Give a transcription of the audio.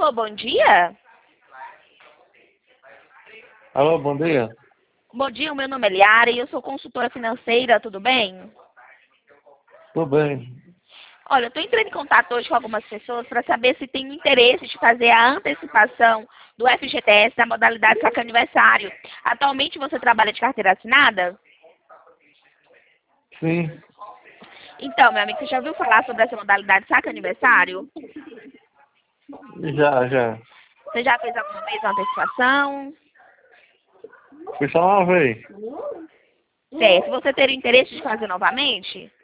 Alô, bom dia? Alô, bom dia. Bom dia, o meu nome é Liara e eu sou consultora financeira, tudo bem? Tudo bem. Olha, eu estou entrando em contato hoje com algumas pessoas para saber se tem interesse de fazer a antecipação do FGTS da modalidade saque aniversário. Atualmente você trabalha de carteira assinada? Sim, Então, meu amigo, você já ouviu falar sobre essa modalidade saque aniversário? já. Você já fez alguma vez uma antecipação? Fui só uma vez. Certo. Você teria interesse de fazer novamente?